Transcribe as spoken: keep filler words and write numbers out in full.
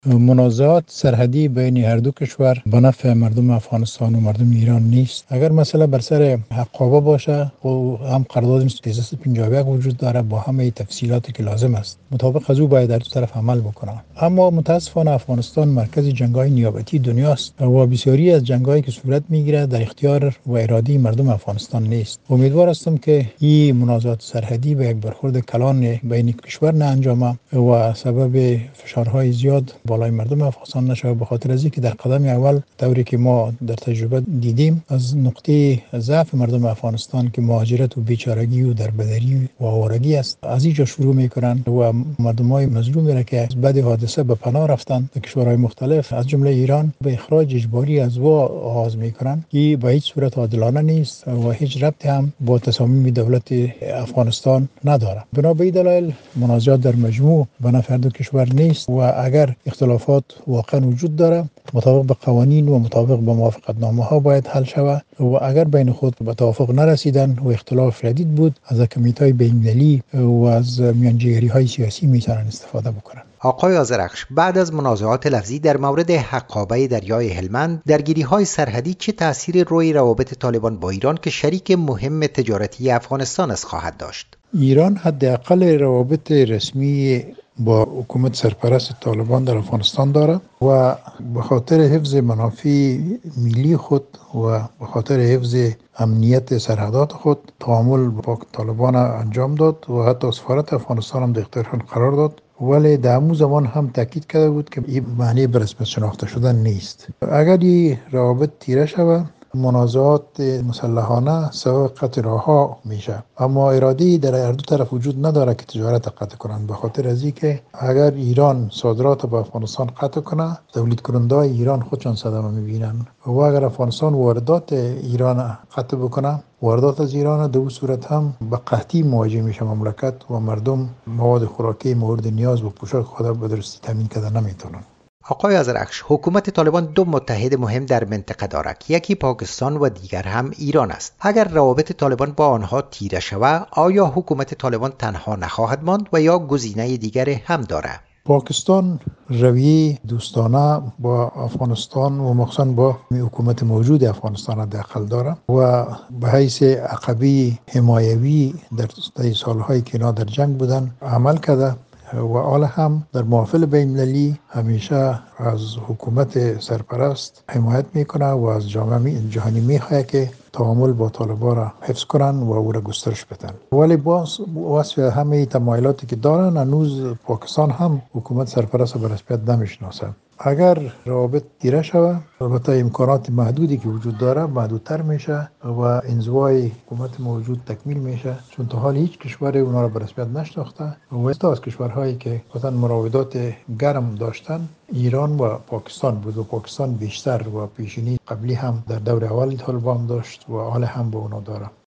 منازعات سرحدی بین هر دو کشور به نفع مردم افغانستان و مردم ایران نیست. اگر مسئله بر سر حقابه باشه و هم قرارداد سیصد و پنجاه و یک وجود داره با همه تفصیلاتی که لازم است، مطابق از او باید در دو طرف عمل بکنه. اما متاسفانه افغانستان مرکز جنگ‌های نیابتی دنیاست و بسیاری از جنگ‌هایی که صورت میگیره در اختیار و اراده مردم افغانستان نیست. امیدوار هستم که این منازعات سرحدی به یک برخورد کلان بین کشور نه انجامه و سبب فشارهای زیاد بالای مردم افغانستان نشود، به خاطر از اینکه در قدم اول طوری که ما در تجربه دیدیم از نقطه ضعف مردم افغانستان که مهاجرت و بیچارگی و دربدری و آوارگی است، از اینجا شروع میکنن و مردمای مظلومی را که بعد حادثه به پناه رفتن به کشورهای مختلف از جمله ایران به اخراج اجباری از وا آغاز میکنن. این به هیچ صورت عادلانه نیست و هیچ ربطی هم با تصامیم دولت افغانستان نداره. بنا به این دلایل منازعات در مجموع به نفع دو کشور نیست و اگر اختلافات واقعا وجود داره مطابق به قوانین و مطابق به موافقتنامه ها باید حل شود و اگر بین خود به توافق نرسیدن و اختلاف شدید بود از کمیته بین‌المللی و از میانجیگری های سیاسی میتونن استفاده بکنن. آقای آذرخش، بعد از منازعات لفظی در مورد حقابه دریای هلمند، درگیری‌های سرحدی چه تأثیری روی روابط طالبان با ایران که شریک مهم تجارتی افغانستان است خواهد داشت؟ ایران حداقل روابط رسمی با حکومت سرپرست طالبان در افغانستان داره و به خاطر حفظ منافع ملی خود و به خاطر حفظ امنیت سرحدات خود تعامل با طالبان انجام داد و حتی سفارت افغانستان هم در اختیارشان قرار داد، ولی در همون زمان هم تاکید کرده بود که این معنی به رسمیت شناخته شدن نیست. اگر این روابط تیره شود منازعات مسلحانه سبب قطع راه‌ها میشه، اما اراده در هر دو طرف وجود نداره که تجارت قطع کنند، به خاطر از اینکه اگر ایران صادرات به افغانستان قطع کنه تولید کننده های ایران خودشان صدمه میبینن و اگر افغانستان واردات ایران قطع بکنه واردات از ایران در اون صورت هم به قحطی مواجه میشه مملکت و مردم مواد خوراکی مورد نیاز و پوشاک خود به درستی تامین کرده نمیتونن. آقای آذرخش، حکومت طالبان دو متحد مهم در منطقه دارد، یکی پاکستان و دیگر هم ایران است. اگر روابط طالبان با آنها تیره شود آیا حکومت طالبان تنها نخواهد ماند و یا گزینه دیگر هم دارد؟ پاکستان رویه دوستانه با افغانستان و مخصوصا با حکومت موجود افغانستان حداقل داره و به حیث عقبی حمایوی در سالهایی که اینا در جنگ بودن عمل کرده و حالا هم در محافل بین‌المللی همیشه از حکومت سرپرست حمایت میکنه و از جامعه جهانی میخواه که تعامل با طالبان را حفظ کنن و او را گسترش بدن. ولی باز واسه همه تمایلاتی که دارن هنوز پاکستان هم حکومت سرپرست به رسمیت نمیشناسه. اگر روابط تیره شود البته امکانات محدودی که وجود داره محدودتر میشه و انزوای حکومت موجود تکمیل میشه، چون تا حال هیچ کشوری اونا را به رسمیت نشناخته و استا از کشورهایی که مثلا مراودات گرم داشتن ایران و پاکستان بود و پاکستان بیشتر و پیشینی قبلی هم در دور اول طالبان داشت و حال هم به اونا داره.